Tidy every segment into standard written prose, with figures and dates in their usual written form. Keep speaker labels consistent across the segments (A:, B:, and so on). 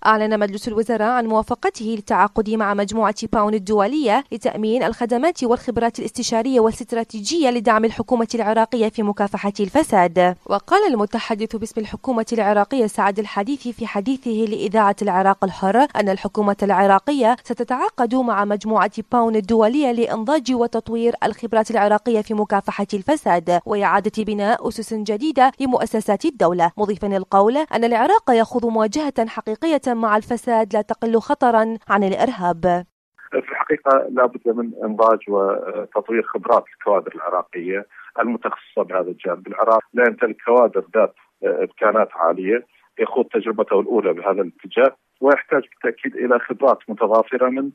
A: أعلن مجلس الوزراء عن موافقته للتعاقد مع مجموعة باون الدولية لتأمين الخدمات والخبرات الاستشارية والاستراتيجية لدعم الحكومة العراقية في مكافحة الفساد. وقال المتحدث باسم الحكومة العراقية سعد الحديثي في حديثه لإذاعة العراق الحر أن الحكومة العراقية ستتعاقد مع مجموعة باون الدولية لإنضاج وتطوير الخبرات العراقية في مكافحة الفساد وإعادة بناء أسس جديدة لمؤسسات الدولة، مضيفا القول أن العراق يخوض مواجهة حقيقية مع الفساد لا تقل خطرا عن الإرهاب.
B: في الحقيقة لا بد من إنضاج وتطوير خبرات الكوادر العراقية المتخصصة بهذا الجانب. العراق لا يمتلك كوادر ذات إمكانات عالية يخوض تجربته الأولى بهذا الاتجاه، ويحتاج بالتأكيد إلى خبرات متضافرة من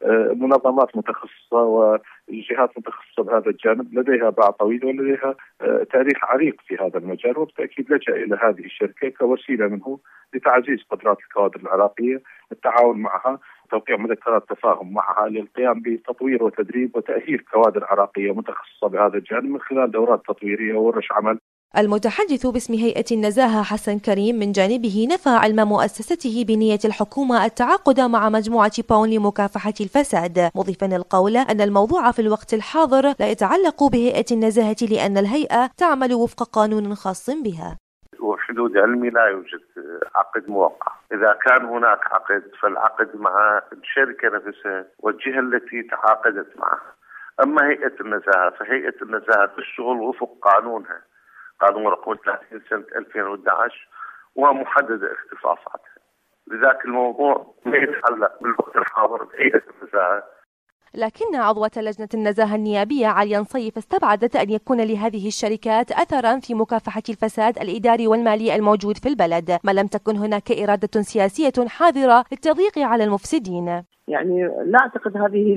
B: منظمات متخصصة وجهات متخصصة بهذا الجانب لديها باع طويل ولديها تاريخ عريق في هذا المجال، وبالتأكيد لجأ إلى هذه الشركة كوسيلة منه لتعزيز قدرات الكوادر العراقية، التعاون معها، توقيع مذكرات تفاهم معها للقيام بتطوير وتدريب وتأهيل كوادر عراقية متخصصة بهذا الجانب من خلال دورات تطويرية وورش عمل.
A: المتحدث باسم هيئة النزاهة حسن كريم من جانبه نفى علم مؤسسته بنية الحكومة التعاقد مع مجموعة باون لمكافحة الفساد، مضيفا القول أن الموضوع في الوقت الحاضر لا يتعلق بهيئة النزاهة لأن الهيئة تعمل وفق قانون خاص بها.
C: وحدود علمي لا يوجد عقد موقع. إذا كان هناك عقد فالعقد مع الشركة نفسها والجهة التي تعاقدت معها. أما هيئة النزاهة فهيئة النزاهة تشتغل وفق قانونها، قانون رقم 30 سنة 2011 ومحددة اختصاصاتها. لذلك الموضوع ما يتعلق بالوقت الحاضر بهيئة النزاهة.
A: لكن عضوة لجنة النزاهة النيابية عليا نصيف استبعدت أن يكون لهذه الشركات أثرا في مكافحة الفساد الإداري والمالي الموجود في البلد، ما لم تكن هناك إرادة سياسية حاضرة للتضييق على المفسدين.
D: يعني لا أعتقد هذه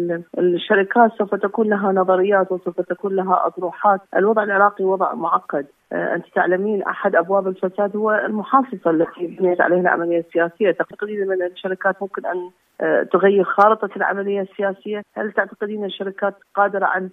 D: الشركات سوف تكون لها نظريات وسوف تكون لها أطروحات. الوضع العراقي وضع معقد. أنت تعلمين أحد أبواب الفساد هو المحاصصة التي بنيت عليها العملية السياسية. تعتقدين أن الشركات ممكن أن تغير خارطة العملية السياسية؟ هل تعتقدين أن الشركات قادرة عن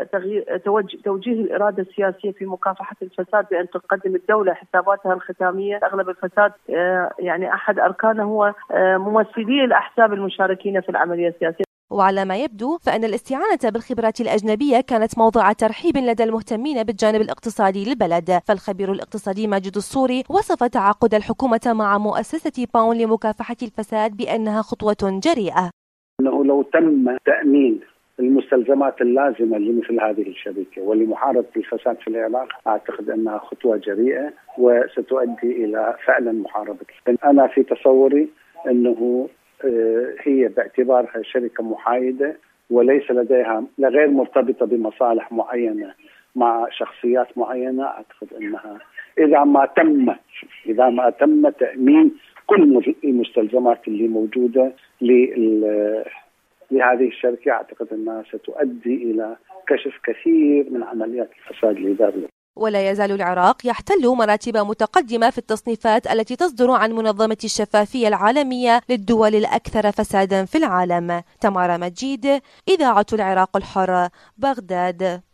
D: توجيه الإرادة السياسية في مكافحة الفساد بأن تقدم الدولة حساباتها الختامية؟ أغلب الفساد يعني أحد أركانه هو ممثلي الأحزاب المشاركين في العملية السياسية.
A: وعلى ما يبدو فإن الاستعانة بالخبرات الأجنبية كانت موضع ترحيب لدى المهتمين بالجانب الاقتصادي للبلد، فالخبير الاقتصادي ماجد الصوري وصف تعاقد الحكومة مع مؤسسة باون لمكافحة الفساد بأنها خطوة جريئة.
E: أنه لو تم تأمين المستلزمات اللازمة لمثل هذه الشركة ولمحاربة الفساد في العراق، أعتقد أنها خطوة جريئة وستؤدي إلى فعلا محاربة. أنا في تصوري أنه هي باعتبارها شركة محايدة وليس لديها غير مرتبطة بمصالح معينة مع شخصيات معينة، أعتقد أنها إذا ما تم تأمين كل المستلزمات اللي موجودة لهذه الشركة، أعتقد أنها ستؤدي إلى كشف كثير من عمليات الفساد الإداري.
A: ولا يزال العراق يحتل مراتب متقدمة في التصنيفات التي تصدر عن منظمة الشفافية العالمية للدول الأكثر فسادا في العالم. تمارا مجيد، إذاعة العراق الحر، بغداد.